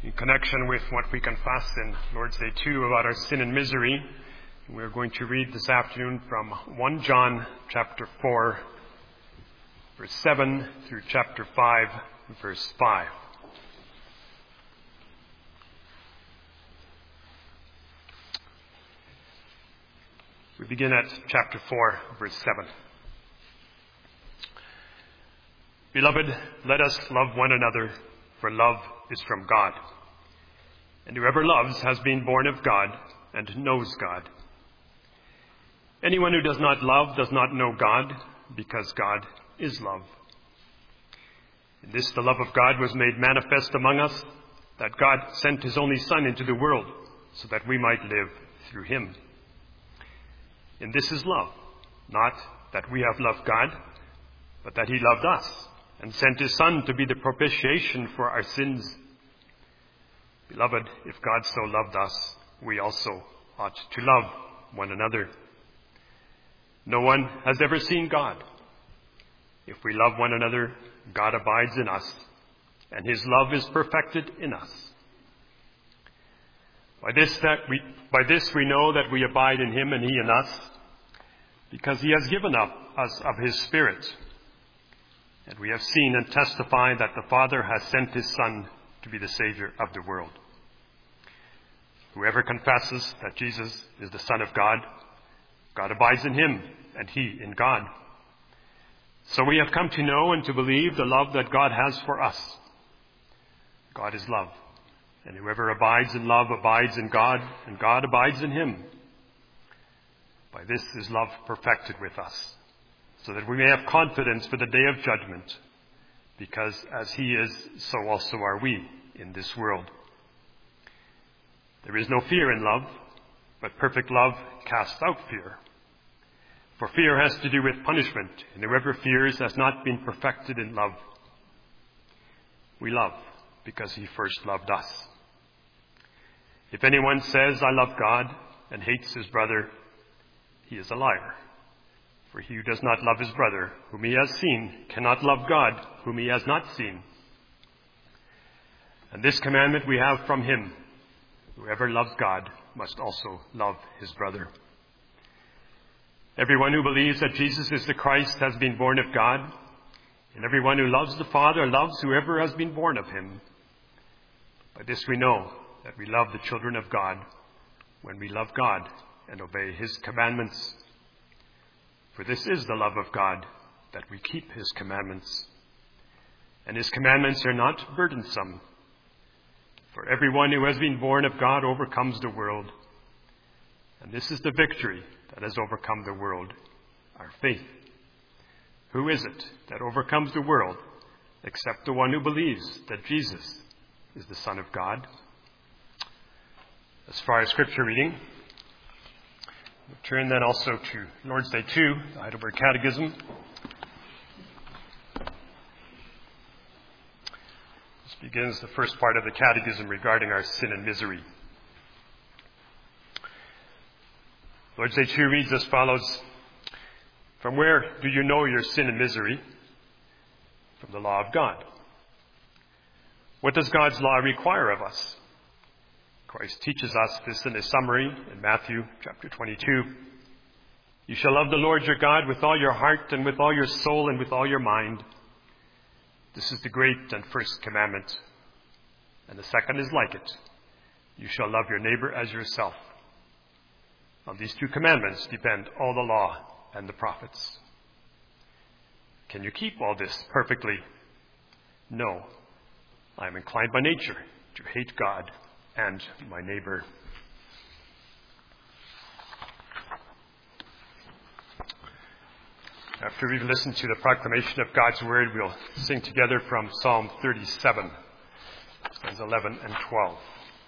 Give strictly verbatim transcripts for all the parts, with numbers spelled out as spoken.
In connection with what we confess in Lord's Day two about our sin and misery, we're going to read this afternoon from First John chapter four, verse seven through chapter five, verse five. We begin at chapter four, verse seven. Beloved, let us love one another, for love is from God. And whoever loves has been born of God and knows God. Anyone who does not love does not know God, because God is love. In this the love of God was made manifest among us, that God sent his only Son into the world, so that we might live through him. And this is love, not that we have loved God, but that he loved us, and sent his Son to be the propitiation for our sins. Beloved, if God so loved us, we also ought to love one another. No one has ever seen God. If we love one another, God abides in us, and his love is perfected in us. By this, that we, by this we know that we abide in him and he in us, because he has given up us of his Spirit. And we have seen and testified that the Father has sent his Son to be the Savior of the world. Whoever confesses that Jesus is the Son of God, God abides in him, and he in God. So we have come to know and to believe the love that God has for us. God is love, and whoever abides in love abides in God, and God abides in him. By this is love perfected with us, so that we may have confidence for the day of judgment, because as he is, so also are we in this world. There is no fear in love, but perfect love casts out fear. For fear has to do with punishment, and whoever fears has not been perfected in love. We love because he first loved us. If anyone says, I love God, and hates his brother, he is a liar. For he who does not love his brother, whom he has seen, cannot love God, whom he has not seen. And this commandment we have from him: whoever loves God must also love his brother. Everyone who believes that Jesus is the Christ has been born of God, and everyone who loves the Father loves whoever has been born of him. By this we know that we love the children of God, when we love God and obey his commandments. For this is the love of God, that we keep his commandments. And his commandments are not burdensome. For everyone who has been born of God overcomes the world. And this is the victory that has overcome the world, our faith. Who is it that overcomes the world except the one who believes that Jesus is the Son of God? As far as scripture reading, we'll turn then also to Lord's Day two, the Heidelberg Catechism. This begins the first part of the Catechism regarding our sin and misery. Lord's Day two reads as follows: From where do you know your sin and misery? From the law of God. What does God's law require of us? Christ teaches us this in a summary in Matthew chapter twenty-two. You shall love the Lord your God with all your heart and with all your soul and with all your mind. This is the great and first commandment. And the second is like it. You shall love your neighbor as yourself. On these two commandments depend all the law and the prophets. Can you keep all this perfectly? No. I am inclined by nature to hate God and my neighbor. After we've listened to the proclamation of God's word, we'll sing together from Psalm thirty-seven, verses eleven and twelve.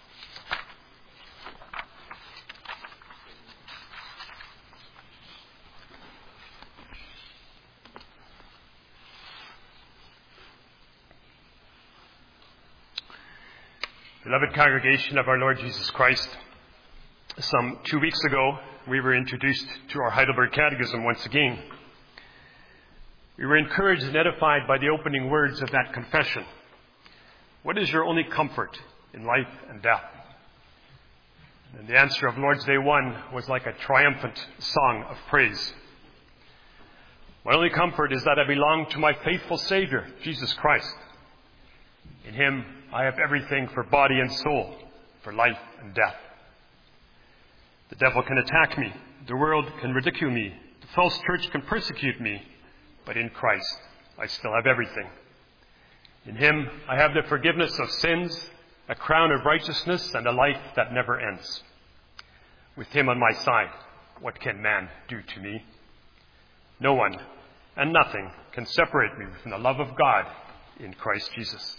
Beloved congregation of our Lord Jesus Christ, some two weeks ago we were introduced to our Heidelberg Catechism once again. We were encouraged and edified by the opening words of that confession. What is your only comfort in life and death. And the answer of Lord's Day one was like a triumphant song of praise. My only comfort is that I belong to my faithful Savior, Jesus Christ. In Him I have everything for body and soul, for life and death. The devil can attack me. The world can ridicule me. The false church can persecute me. But in Christ, I still have everything. In Him, I have the forgiveness of sins, a crown of righteousness, and a life that never ends. With Him on my side, what can man do to me? No one and nothing can separate me from the love of God in Christ Jesus.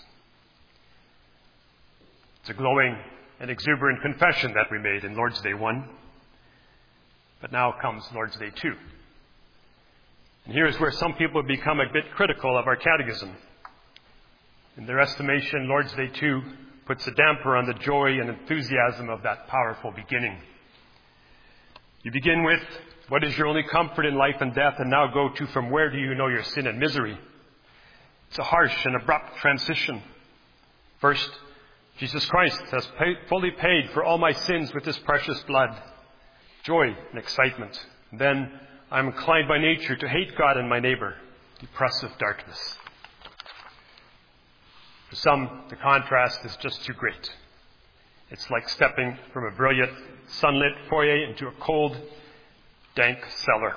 It's a glowing and exuberant confession that we made in Lord's Day one. But now comes Lord's Day two. And here's where some people become a bit critical of our catechism. In their estimation, Lord's Day two puts a damper on the joy and enthusiasm of that powerful beginning. You begin with, what is your only comfort in life and death? And now go to, from where do you know your sin and misery? It's a harsh and abrupt transition. First, Jesus Christ has paid, fully paid for all my sins with His precious blood. Joy and excitement. And then, I am inclined by nature to hate God and my neighbor. Depressive darkness. For some, the contrast is just too great. It's like stepping from a brilliant, sunlit foyer into a cold, dank cellar.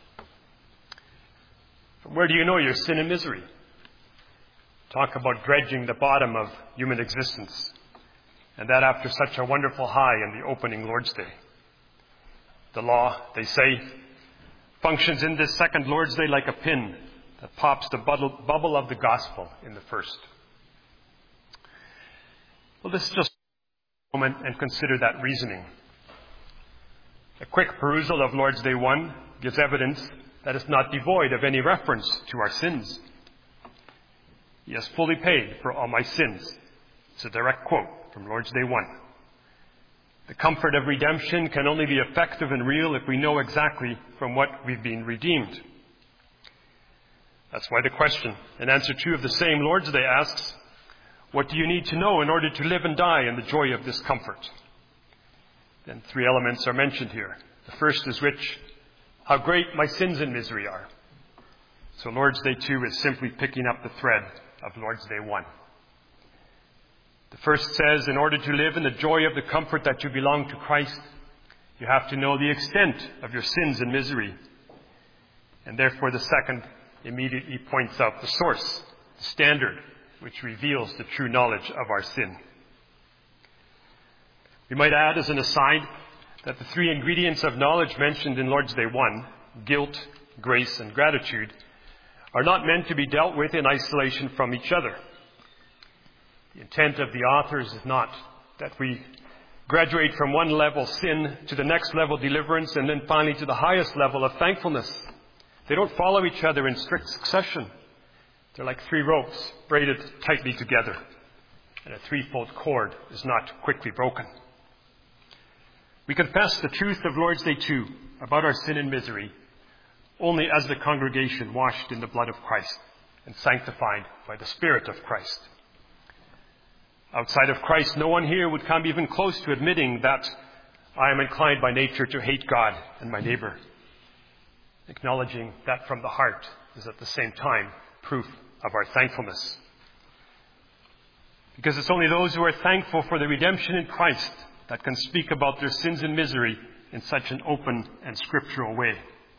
From where do you know your sin and misery? Talk about dredging the bottom of human existence. And that after such a wonderful high in the opening Lord's Day. The law, they say, functions in this second Lord's Day like a pin that pops the bubble of the gospel in the first. Well, let's just take a moment and consider that reasoning. A quick perusal of Lord's Day one gives evidence that it's not devoid of any reference to our sins. He has fully paid for all my sins. It's a direct quote from Lord's Day one. The comfort of redemption can only be effective and real if we know exactly from what we've been redeemed. That's why the question in answer two of the same Lord's Day asks, what do you need to know in order to live and die in the joy of this comfort? Then three elements are mentioned here. The first is which, how great my sins and misery are. So Lord's Day two is simply picking up the thread of Lord's Day one. The first says, in order to live in the joy of the comfort that you belong to Christ, you have to know the extent of your sins and misery. And therefore the second immediately points out the source, the standard, which reveals the true knowledge of our sin. We might add as an aside that the three ingredients of knowledge mentioned in Lord's Day one, guilt, grace, and gratitude, are not meant to be dealt with in isolation from each other. The intent of the authors is not that we graduate from one level sin to the next level deliverance and then finally to the highest level of thankfulness. They don't follow each other in strict succession. They're like three ropes braided tightly together, and a threefold cord is not quickly broken. We confess the truth of Lord's Day two about our sin and misery only as the congregation washed in the blood of Christ and sanctified by the Spirit of Christ. Outside of Christ, no one here would come even close to admitting that I am inclined by nature to hate God and my neighbor. Acknowledging that from the heart is at the same time proof of our thankfulness. Because it's only those who are thankful for the redemption in Christ that can speak about their sins and misery in such an open and scriptural way.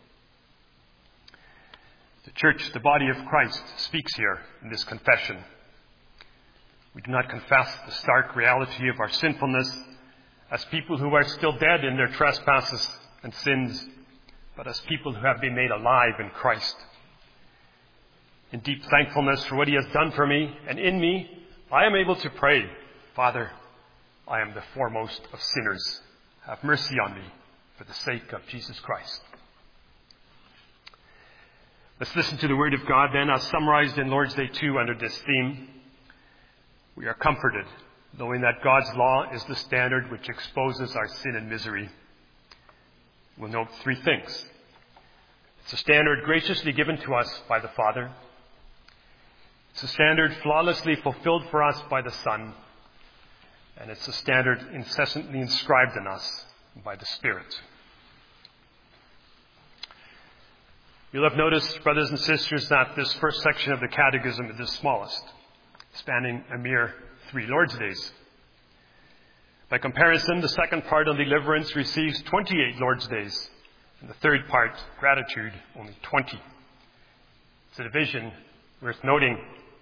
The church, the body of Christ, speaks here in this confession. We do not confess the stark reality of our sinfulness as people who are still dead in their trespasses and sins, but as people who have been made alive in Christ. In deep thankfulness for what He has done for me and in me, I am able to pray, Father, I am the foremost of sinners. Have mercy on me for the sake of Jesus Christ. Let's listen to the Word of God then as summarized in Lord's Day two under this theme. We are comforted, knowing that God's law is the standard which exposes our sin and misery. We'll note three things. It's a standard graciously given to us by the Father. It's a standard flawlessly fulfilled for us by the Son. and it's a standard incessantly inscribed in us by the Spirit. You'll have noticed, brothers and sisters, that this first section of the Catechism is the smallest, spanning a mere three Lord's Days. By comparison, the second part on deliverance receives twenty-eight Lord's Days, and the third part, gratitude, only twenty. It's a division worth noting.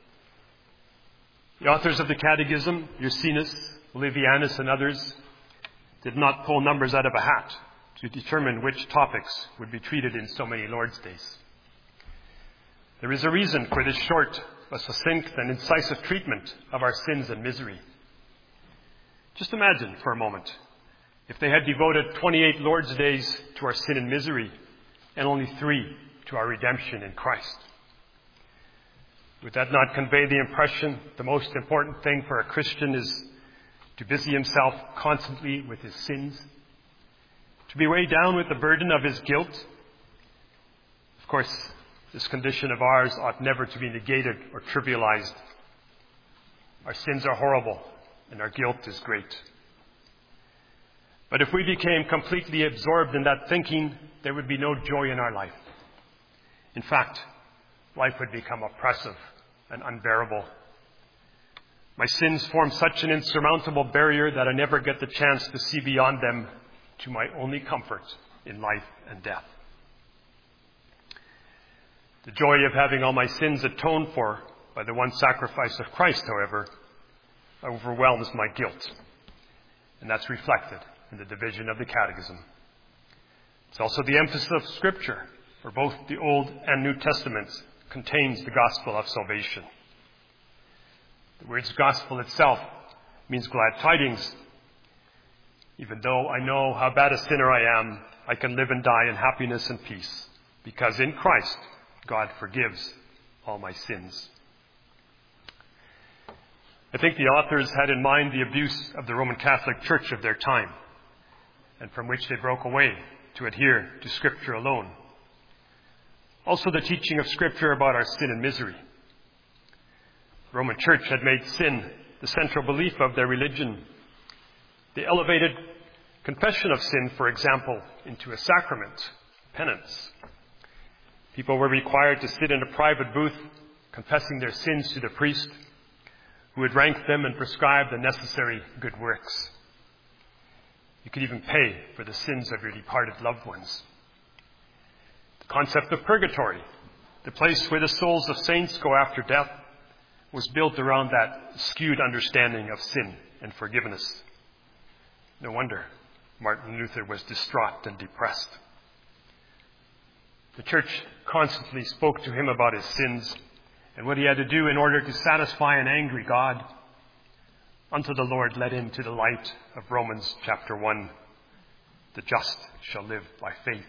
The authors of the Catechism, Ursinus, Olivianus, and others, did not pull numbers out of a hat to determine which topics would be treated in so many Lord's Days. There is a reason for this short, but succinct and incisive treatment of our sins and misery. Just imagine for a moment if they had devoted twenty-eight Lord's Days to our sin and misery and only three to our redemption in Christ. Would that not convey the impression the most important thing for a Christian is to busy himself constantly with his sins? To be weighed down with the burden of his guilt? Of course, this condition of ours ought never to be negated or trivialized. Our sins are horrible, and our guilt is great. But if we became completely absorbed in that thinking, there would be no joy in our life. In fact, life would become oppressive and unbearable. My sins form such an insurmountable barrier that I never get the chance to see beyond them to my only comfort in life and death. The joy of having all my sins atoned for by the one sacrifice of Christ, however, overwhelms my guilt. And that's reflected in the division of the Catechism. It's also the emphasis of Scripture, for both the Old and New Testaments contains the gospel of salvation. The word gospel itself means glad tidings. Even though I know how bad a sinner I am, I can live and die in happiness and peace, because in Christ, God forgives all my sins. I think the authors had in mind the abuse of the Roman Catholic Church of their time, and from which they broke away to adhere to Scripture alone. Also the teaching of Scripture about our sin and misery. The Roman Church had made sin the central belief of their religion. They elevated confession of sin, for example, into a sacrament, penance. People were required to sit in a private booth confessing their sins to the priest, who would rank them and prescribe the necessary good works. You could even pay for the sins of your departed loved ones. The concept of purgatory, the place where the souls of saints go after death, was built around that skewed understanding of sin and forgiveness. No wonder Martin Luther was distraught and depressed. The church constantly spoke to him about his sins and what he had to do in order to satisfy an angry God. Unto the Lord led him to the light of Romans chapter one. The just shall live by faith.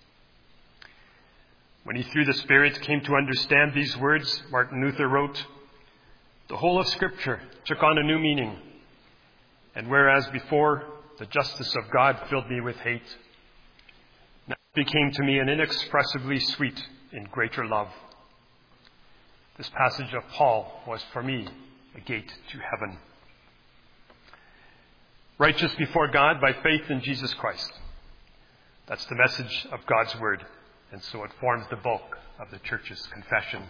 When he through the Spirit came to understand these words, Martin Luther wrote, the whole of Scripture took on a new meaning, and whereas before the justice of God filled me with hate, now it became to me an inexpressibly sweet and greater love. This passage of Paul was for me a gate to heaven. Righteous before God by faith in Jesus Christ. That's the message of God's Word, and so it forms the bulk of the Church's confession.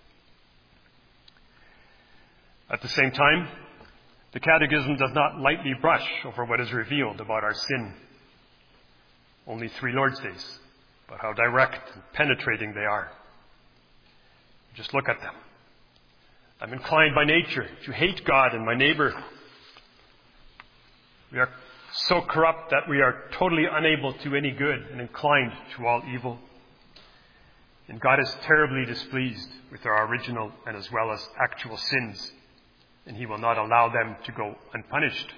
At the same time, the Catechism does not lightly brush over what is revealed about our sin. Only three Lord's Days, but how direct and penetrating they are. Just look at them. I'm inclined by nature to hate God and my neighbor. We are so corrupt that we are totally unable to any good and inclined to all evil. And God is terribly displeased with our original and as well as actual sins, and He will not allow them to go unpunished.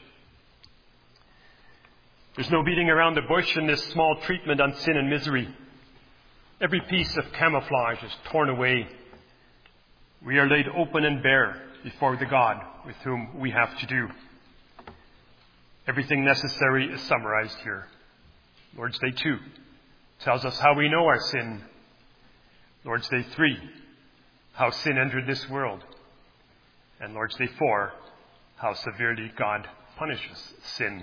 There's no beating around the bush in this small treatment on sin and misery. Every piece of camouflage is torn away. We are laid open and bare before the God with whom we have to do. Everything necessary is summarized here. Lord's Day two tells us how we know our sin. Lord's Day three, how sin entered this world. And Lord's Day four, how severely God punishes sin.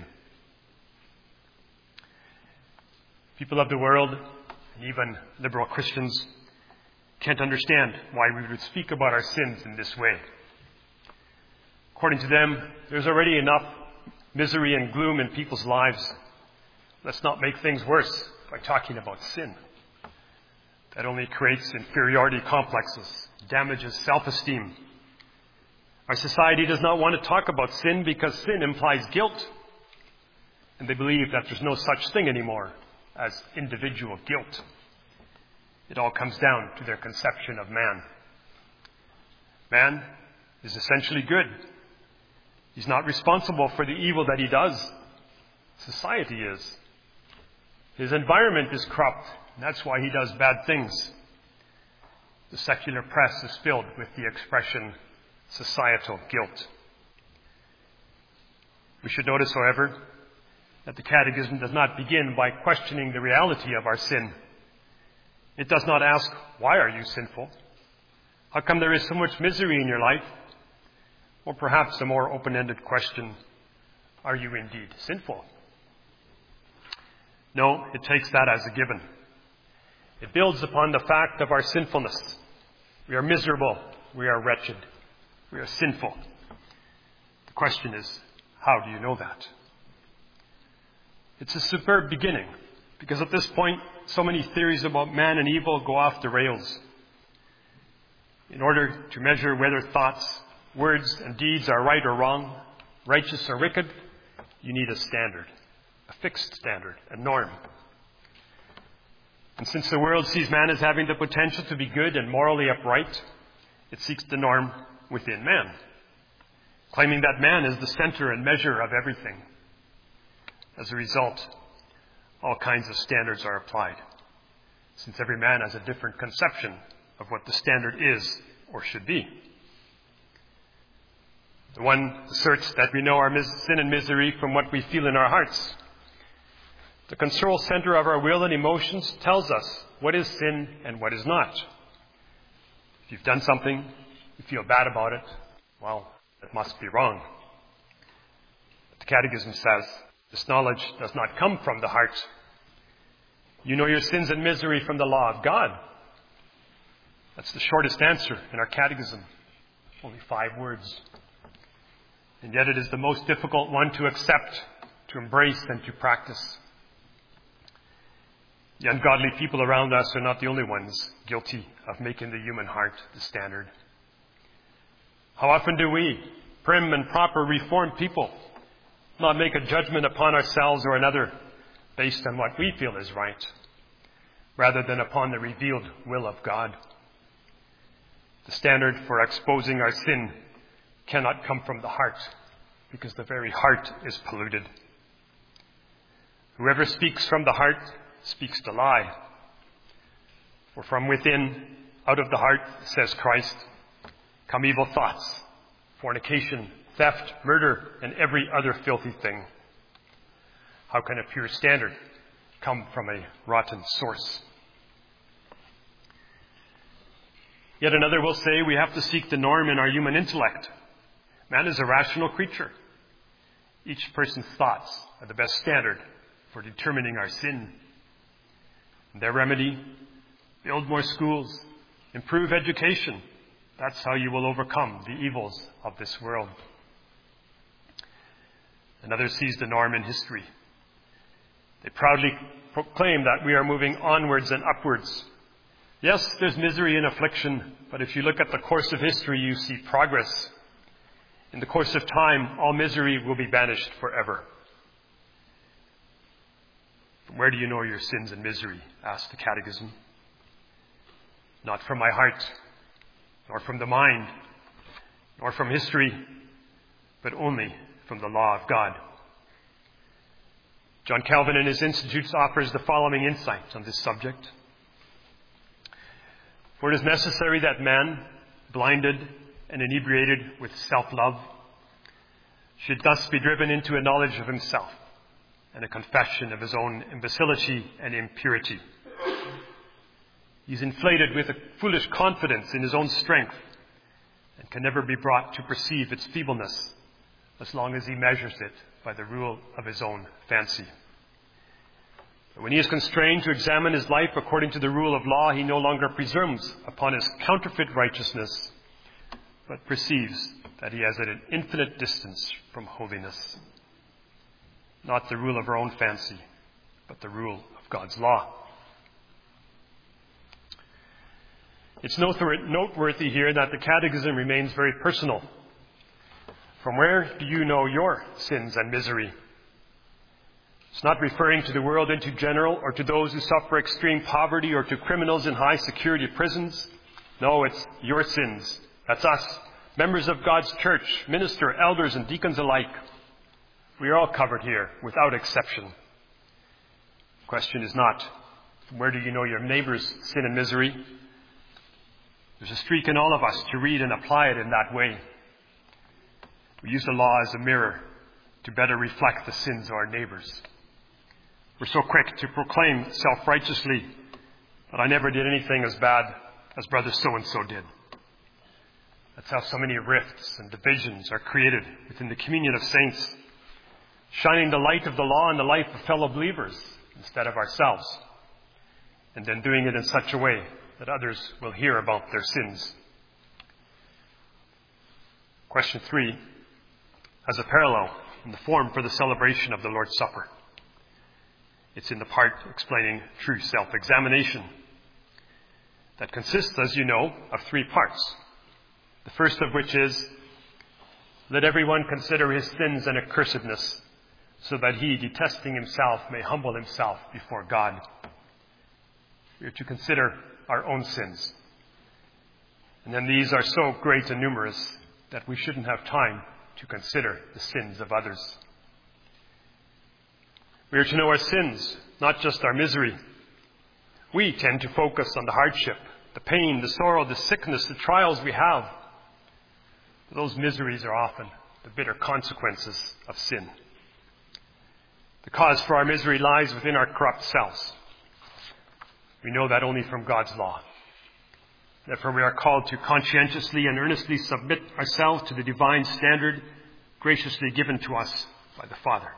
People of the world, and even liberal Christians, can't understand why we would speak about our sins in this way. According to them, there's already enough misery and gloom in people's lives. Let's not make things worse by talking about sin. That only creates inferiority complexes, damages self-esteem. Our society does not want to talk about sin because sin implies guilt. And they believe that there's no such thing anymore as individual guilt. It all comes down to their conception of man. Man is essentially good. He's not responsible for the evil that he does. Society is. His environment is corrupt, and that's why he does bad things. The secular press is filled with the expression societal guilt. We should notice, however, that the Catechism does not begin by questioning the reality of our sin. It does not ask, why are you sinful? How come there is so much misery in your life? Or perhaps a more open-ended question, are you indeed sinful? No, it takes that as a given. It builds upon the fact of our sinfulness. We are miserable. We are wretched. We are sinful. The question is, how do you know that? It's a superb beginning, because at this point, so many theories about man and evil go off the rails. In order to measure whether thoughts, words, and deeds are right or wrong, righteous or wicked, you need a standard, a fixed standard, a norm. And since the world sees man as having the potential to be good and morally upright, it seeks the norm within man, claiming that man is the center and measure of everything. As a result, all kinds of standards are applied, since every man has a different conception of what the standard is or should be. The one asserts that we know our mis- sin and misery from what we feel in our hearts. The control center of our will and emotions tells us what is sin and what is not. If you've done something, you feel bad about it, well, it must be wrong. But the Catechism says, this knowledge does not come from the heart. You know your sins and misery from the law of God. That's the shortest answer in our Catechism. Only five words. And yet it is the most difficult one to accept, to embrace, and to practice. The ungodly people around us are not the only ones guilty of making the human heart the standard. How often do we, prim and proper reformed people, not make a judgment upon ourselves or another based on what we feel is right, rather than upon the revealed will of God? The standard for exposing our sin cannot come from the heart, because the very heart is polluted. Whoever speaks from the heart speaks the lie. For from within, out of the heart, says Christ, come evil thoughts, fornication, theft, murder, and every other filthy thing. How can a pure standard come from a rotten source? Yet another will say we have to seek the norm in our human intellect. Man is a rational creature. Each person's thoughts are the best standard for determining our sin. And their remedy, build more schools, improve education. That's how you will overcome the evils of this world. Another sees the norm in history. They proudly proclaim that we are moving onwards and upwards. Yes, there's misery and affliction, but if you look at the course of history, you see progress. In the course of time, all misery will be banished forever. From where do you know your sins and misery? Asked the Catechism. Not from my heart, nor from the mind, nor from history, but only from the law of God. John Calvin in his Institutes offers the following insight on this subject. For it is necessary that man, blinded and inebriated with self-love, should thus be driven into a knowledge of himself and a confession of his own imbecility and impurity. He is inflated with a foolish confidence in his own strength and can never be brought to perceive its feebleness as long as he measures it by the rule of his own fancy. But when he is constrained to examine his life according to the rule of law, he no longer presumes upon his counterfeit righteousness, but perceives that he is at an infinite distance from holiness. Not the rule of our own fancy, but the rule of God's law. It's noteworthy here that the Catechism remains very personal. From where do you know your sins and misery? It's not referring to the world in general, or to those who suffer extreme poverty, or to criminals in high security prisons. No, it's your sins. That's us, members of God's church, minister, elders, and deacons alike. We are all covered here, without exception. The question is not, from where do you know your neighbor's sin and misery? There's a streak in all of us to read and apply it in that way. We use the law as a mirror to better reflect the sins of our neighbors. We're so quick to proclaim self-righteously that I never did anything as bad as brother so-and-so did. That's how so many rifts and divisions are created within the communion of saints, shining the light of the law in the life of fellow believers instead of ourselves, and then doing it in such a way that others will hear about their sins. Question three has a parallel in the form for the celebration of the Lord's Supper. It's in the part explaining true self-examination that consists, as you know, of three parts. The first of which is, let everyone consider his sins and accursedness, so that he, detesting himself, may humble himself before God. We are to consider our own sins. And then these are so great and numerous that we shouldn't have time to consider the sins of others. We are to know our sins, not just our misery. We tend to focus on the hardship, the pain, the sorrow, the sickness, the trials we have. But those miseries are often the bitter consequences of sin. The cause for our misery lies within our corrupt selves. We know that only from God's law. Therefore, we are called to conscientiously and earnestly submit ourselves to the divine standard graciously given to us by the Father.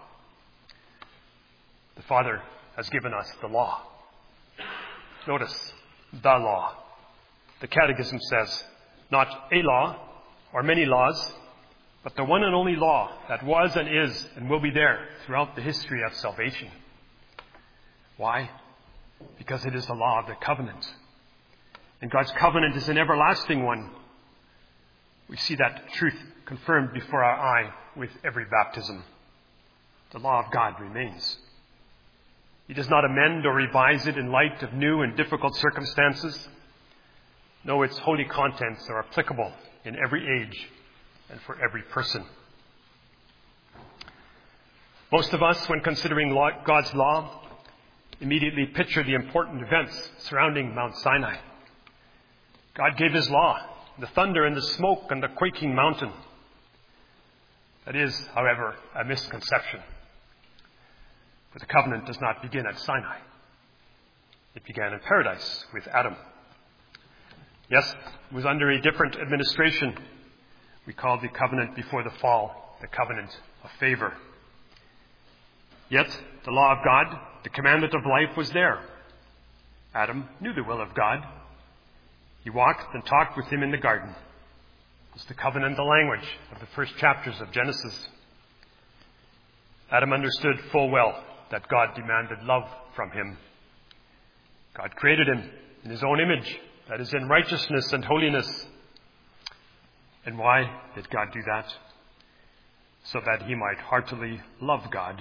The Father has given us the law. Notice, the law. The Catechism says, not a law or many laws, but the one and only law that was and is and will be there throughout the history of salvation. Why? Because it is the law of the covenant. And God's covenant is an everlasting one. We see that truth confirmed before our eye with every baptism. The law of God remains. He does not amend or revise it in light of new and difficult circumstances. No, its holy contents are applicable in every age and for every person. Most of us, when considering God's law, immediately picture the important events surrounding Mount Sinai. God gave his law, the thunder and the smoke and the quaking mountain. That is, however, a misconception. For the covenant does not begin at Sinai. It began in paradise with Adam. Yes, it was under a different administration. We called the covenant before the fall the covenant of favor. Yet, the law of God, the commandment of life, was there. Adam knew the will of God. He walked and talked with him in the garden. It's the covenant, the language of the first chapters of Genesis. Adam understood full well that God demanded love from him. God created him in his own image, that is, in righteousness and holiness. And why did God do that? So that he might heartily love God.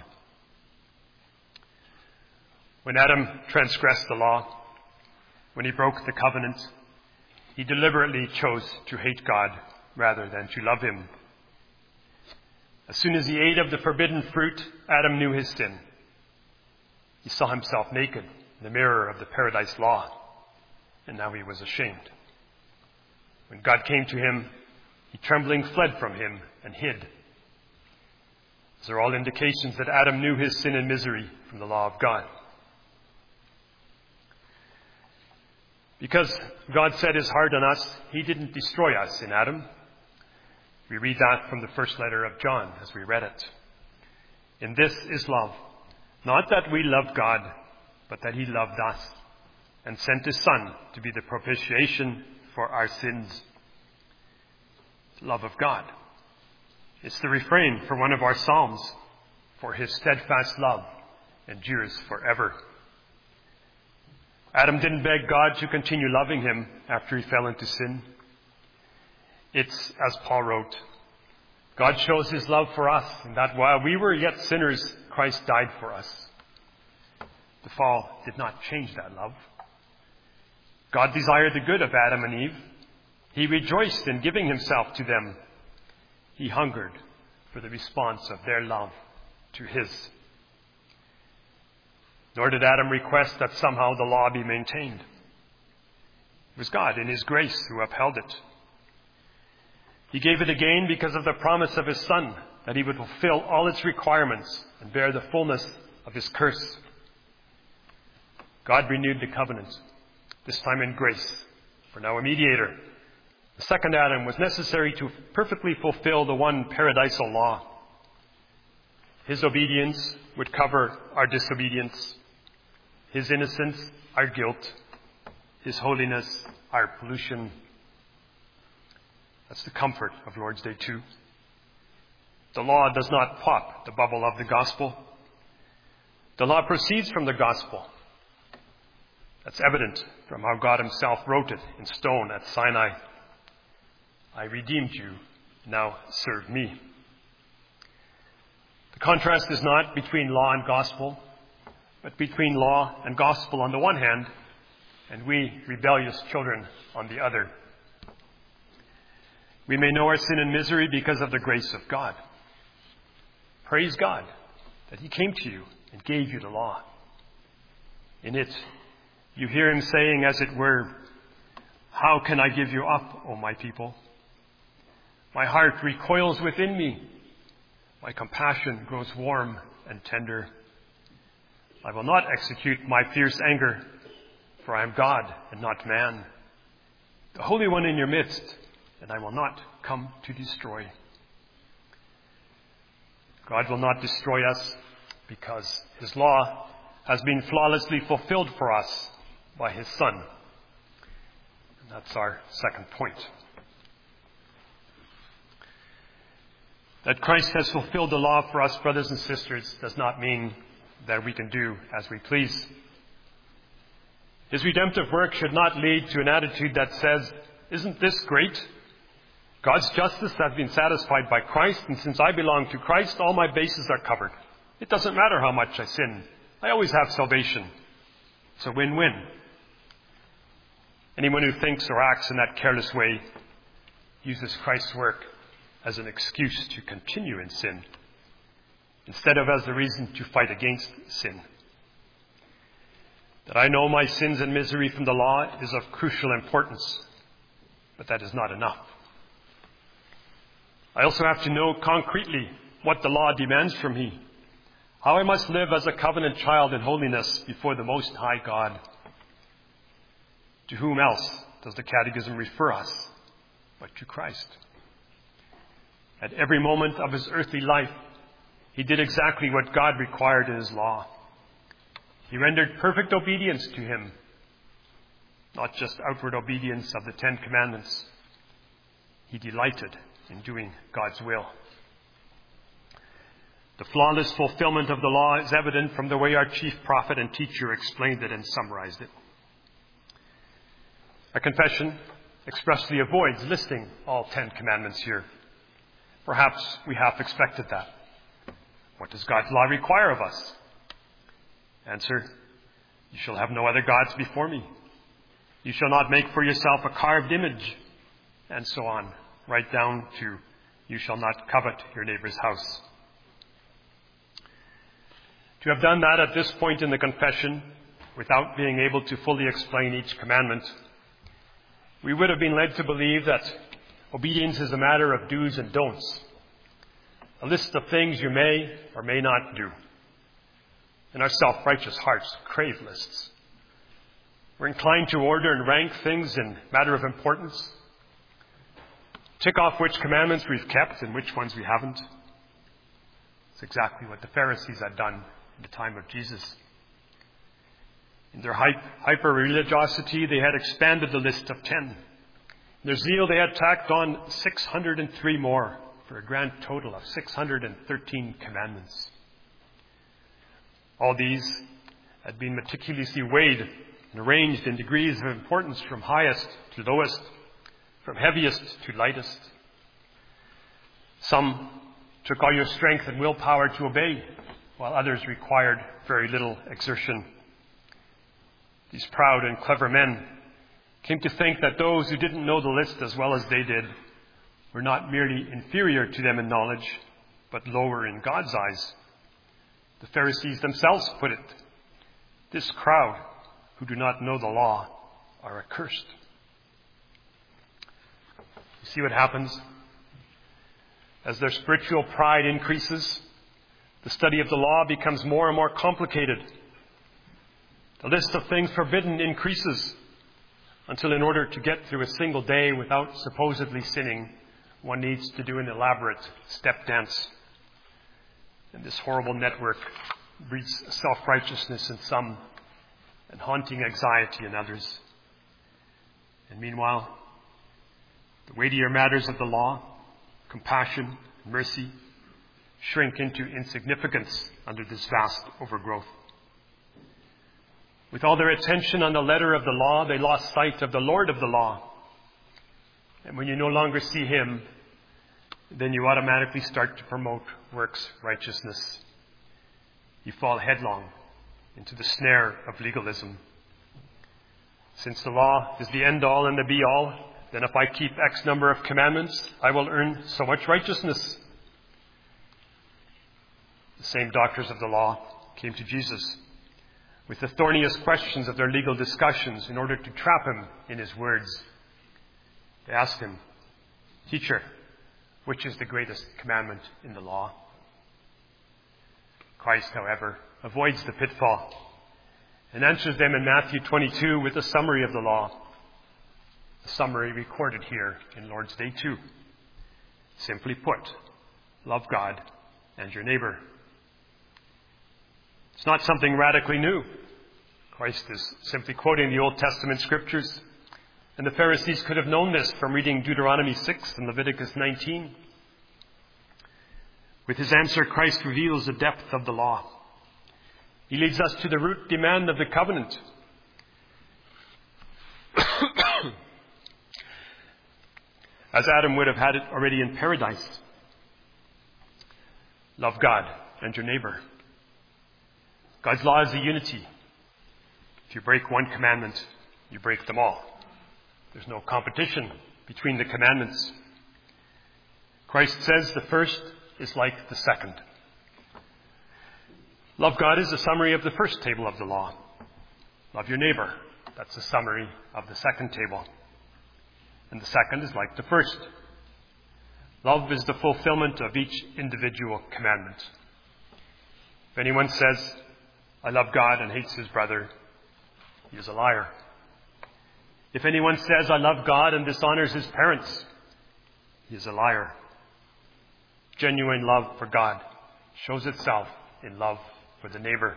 When Adam transgressed the law, when he broke the covenant, he deliberately chose to hate God rather than to love him. As soon as he ate of the forbidden fruit, Adam knew his sin. He saw himself naked in the mirror of the paradise law, and now he was ashamed. When God came to him, he trembling fled from him and hid. These are all indications that Adam knew his sin and misery from the law of God. Because God set his heart on us, he didn't destroy us in Adam. We read that from the first letter of John as we read it. In this is love, not that we loved God, but that he loved us and sent his Son to be the propitiation for our sins. Love of God. It's the refrain for one of our psalms, for his steadfast love endures forever. Adam didn't beg God to continue loving him after he fell into sin. It's, as Paul wrote, God shows his love for us in that while we were yet sinners, Christ died for us. The fall did not change that love. God desired the good of Adam and Eve. He rejoiced in giving himself to them. He hungered for the response of their love to his. Nor did Adam request that somehow the law be maintained. It was God in his grace who upheld it. He gave it again because of the promise of his Son, that he would fulfill all its requirements and bear the fullness of his curse. God renewed the covenant, this time in grace, for now a mediator. The second Adam was necessary to perfectly fulfill the one paradisal law. His obedience would cover our disobedience, his innocence, our guilt, his holiness, our pollution. That's the comfort of Lord's Day two. The law does not pop the bubble of the gospel. The law proceeds from the gospel. That's evident from how God himself wrote it in stone at Sinai. I redeemed you, now serve me. The contrast is not between law and gospel, but between law and gospel on the one hand, and we, rebellious children, on the other. We may know our sin and misery because of the grace of God. Praise God that he came to you and gave you the law. In it, you hear him saying, as it were, "How can I give you up, O my people? My heart recoils within me. My compassion grows warm and tender. I will not execute my fierce anger, for I am God and not man, the Holy One in your midst, and I will not come to destroy." God will not destroy us because his law has been flawlessly fulfilled for us by his Son. And that's our second point. That Christ has fulfilled the law for us, brothers and sisters, does not mean that we can do as we please. His redemptive work should not lead to an attitude that says, "Isn't this great? God's justice has been satisfied by Christ, and since I belong to Christ, all my bases are covered. It doesn't matter how much I sin. I always have salvation. It's a win-win." Anyone who thinks or acts in that careless way uses Christ's work as an excuse to continue in sin, instead of as a reason to fight against sin. That I know my sins and misery from the law is of crucial importance, but that is not enough. I also have to know concretely what the law demands from me, how I must live as a covenant child in holiness before the Most High God. To whom else does the Catechism refer us but to Christ? At every moment of his earthly life, he did exactly what God required in his law. He rendered perfect obedience to him, not just outward obedience of the Ten Commandments. He delighted in doing God's will. The flawless fulfillment of the law is evident from the way our chief prophet and teacher explained it and summarized it. A confession expressly avoids listing all Ten Commandments here. Perhaps we half expected that. What does God's law require of us? Answer: you shall have no other gods before me. You shall not make for yourself a carved image, and so on, right down to you shall not covet your neighbor's house. To have done that at this point in the confession, without being able to fully explain each commandment, we would have been led to believe that obedience is a matter of do's and don'ts, a list of things you may or may not do. And our self-righteous hearts crave lists. We're inclined to order and rank things in matter of importance. tick off which commandments we've kept and which ones we haven't. It's exactly what the Pharisees had done in the time of Jesus. In their hyper-religiosity, they had expanded the list of ten. In their zeal, they had tacked on six hundred three more, for a grand total of six hundred thirteen commandments. All these had been meticulously weighed and arranged in degrees of importance from highest to lowest, from heaviest to lightest. Some took all your strength and willpower to obey, while others required very little exertion. These proud and clever men came to think that those who didn't know the list as well as they did were not merely inferior to them in knowledge, but lower in God's eyes. The Pharisees themselves put it, "This crowd who do not know the law are accursed." You see what happens? As their spiritual pride increases, the study of the law becomes more and more complicated. The list of things forbidden increases until, in order to get through a single day without supposedly sinning, one needs to do an elaborate step dance. And this horrible network breeds self-righteousness in some and haunting anxiety in others. And meanwhile, the weightier matters of the law, compassion, mercy, shrink into insignificance under this vast overgrowth. With all their attention on the letter of the law, they lost sight of the Lord of the law. And when you no longer see him, then you automatically start to promote works righteousness. You fall headlong into the snare of legalism. Since the law is the end-all and the be-all, then if I keep X number of commandments, I will earn so much righteousness. The same doctors of the law came to Jesus with the thorniest questions of their legal discussions in order to trap him in his words. They asked him, "Teacher, which is the greatest commandment in the law?" Christ, however, avoids the pitfall and answers them in Matthew twenty-two with a summary of the law. A summary recorded here in Lord's Day two. Simply put, love God and your neighbor. It's not something radically new. Christ is simply quoting the Old Testament scriptures, and the Pharisees could have known this from reading Deuteronomy six and Leviticus nineteen. With his answer, Christ reveals the depth of the law. He leads us to the root demand of the covenant. As Adam would have had it already in paradise. Love God and your neighbor. God's law is a unity. If you break one commandment, you break them all. There's no competition between the commandments. Christ says the first is like the second. Love God is a summary of the first table of the law. Love your neighbor. That's a summary of the second table. And the second is like the first. Love is the fulfillment of each individual commandment. If anyone says, "I love God," and hates his brother, he is a liar. If anyone says, "I love God," and dishonors his parents, he is a liar. Genuine love for God shows itself in love for the neighbor.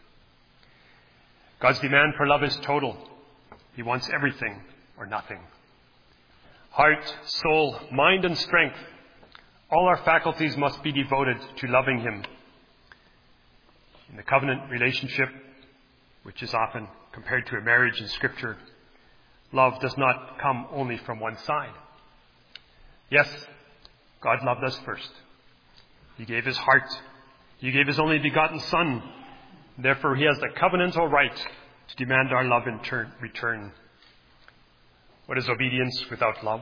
God's demand for love is total. He wants everything or nothing. Heart, soul, mind, and strength. All our faculties must be devoted to loving him. In the covenant relationship, which is often compared to a marriage in Scripture, love does not come only from one side. Yes, God loved us first. He gave his heart. He gave his only begotten Son. Therefore, he has the covenantal right to demand our love in turn, return. What is obedience without love?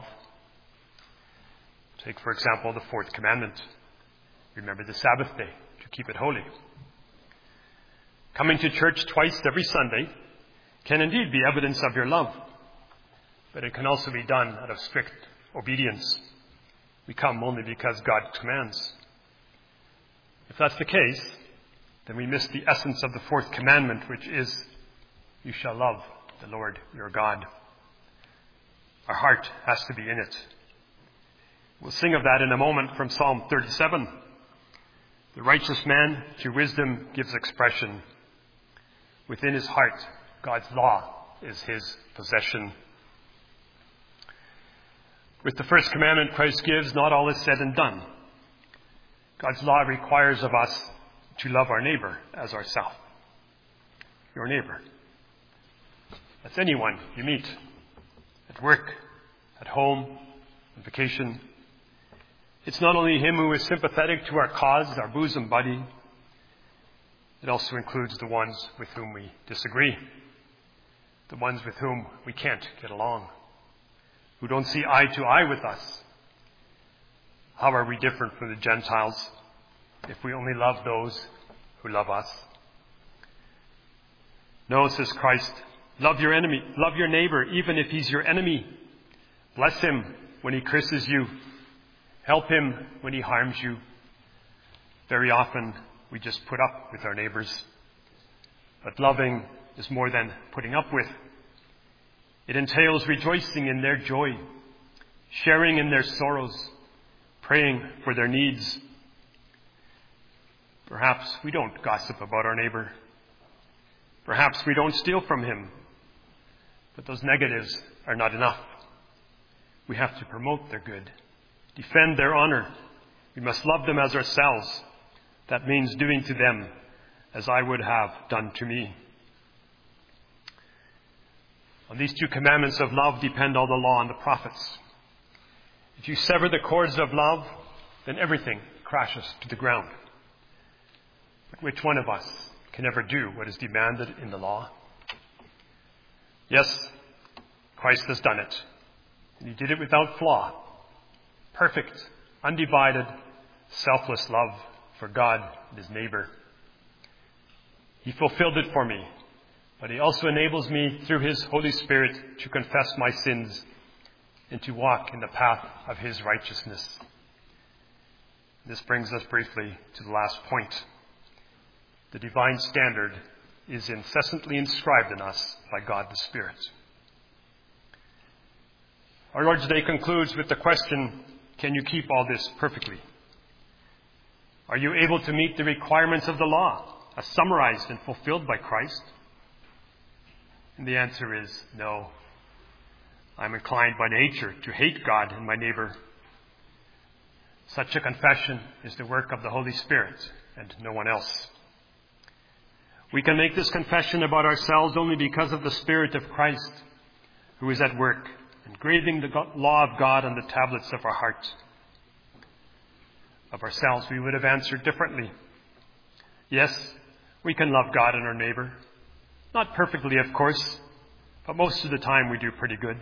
Take, for example, the fourth commandment. Remember the Sabbath day to keep it holy. Coming to church twice every Sunday can indeed be evidence of your love, but it can also be done out of strict obedience. We come only because God commands. If that's the case, then we miss the essence of the fourth commandment, which is, you shall love the Lord your God. Our heart has to be in it. We'll sing of that in a moment from Psalm thirty-seven. The righteous man to wisdom gives expression. Within his heart, God's law is his possession. With the first commandment Christ gives, not all is said and done. God's law requires of us to love our neighbor as ourselves. Your neighbor. That's anyone you meet at work, at home, on vacation. It's not only him who is sympathetic to our cause, our bosom buddy. It also includes the ones with whom we disagree, the ones with whom we can't get along, who don't see eye to eye with us. How are we different from the Gentiles if we only love those who love us? No, says Christ, love your enemy, love your neighbor, even if he's your enemy. Bless him when he curses you. Help him when he harms you. Very often we just put up with our neighbors. But loving is more than putting up with. It entails rejoicing in their joy, sharing in their sorrows, praying for their needs. Perhaps we don't gossip about our neighbor. Perhaps we don't steal from him. But those negatives are not enough. We have to promote their good, defend their honor. We must love them as ourselves. That means doing to them as I would have done to me. On these two commandments of love depend all the law and the prophets. If you sever the cords of love, then everything crashes to the ground. But which one of us can ever do what is demanded in the law? Yes, Christ has done it. And he did it without flaw. Perfect, undivided, selfless love for God and his neighbor. He fulfilled it for me, but he also enables me through his Holy Spirit to confess my sins and to walk in the path of his righteousness. This brings us briefly to the last point. The divine standard is incessantly inscribed in us by God the Spirit. Our Lord today concludes with the question, can you keep all this perfectly? Are you able to meet the requirements of the law as summarized and fulfilled by Christ? And the answer is no. I'm inclined by nature to hate God and my neighbor. Such a confession is the work of the Holy Spirit and no one else. We can make this confession about ourselves only because of the Spirit of Christ, who is at work, engraving the law of God on the tablets of our hearts. Of ourselves, we would have answered differently. Yes, we can love God and our neighbor. Not perfectly, of course, but most of the time we do pretty good.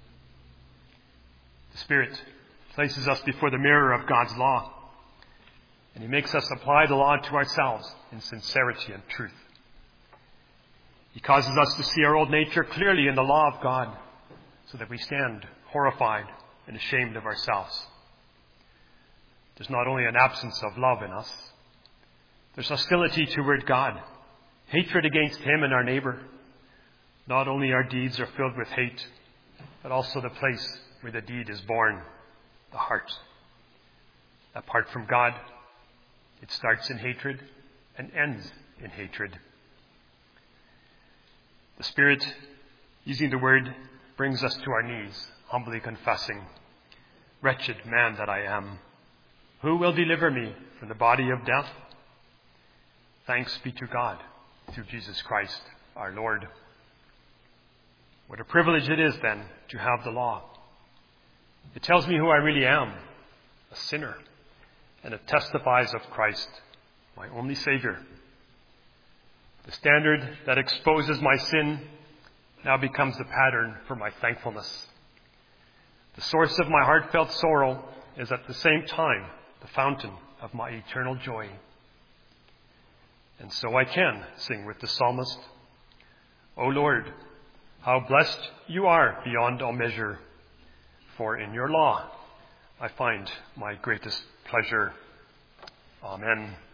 The Spirit places us before the mirror of God's law, and he makes us apply the law to ourselves in sincerity and truth. He causes us to see our old nature clearly in the law of God, so that we stand horrified and ashamed of ourselves. There's not only an absence of love in us, there's hostility toward God, hatred against him and our neighbor. Not only our deeds are filled with hate, but also the place where the deed is born, the heart. Apart from God, it starts in hatred and ends in hatred. The Spirit, using the word, brings us to our knees, humbly confessing, wretched man that I am, who will deliver me from the body of death? Thanks be to God through Jesus Christ our Lord. What a privilege it is then to have the law. It tells me who I really am, a sinner, and it testifies of Christ, my only Savior. The standard that exposes my sin now becomes the pattern for my thankfulness. The source of my heartfelt sorrow is at the same time the fountain of my eternal joy. And so I can sing with the psalmist, O Lord, how blessed you are beyond all measure, for in your law I find my greatest pleasure. Amen.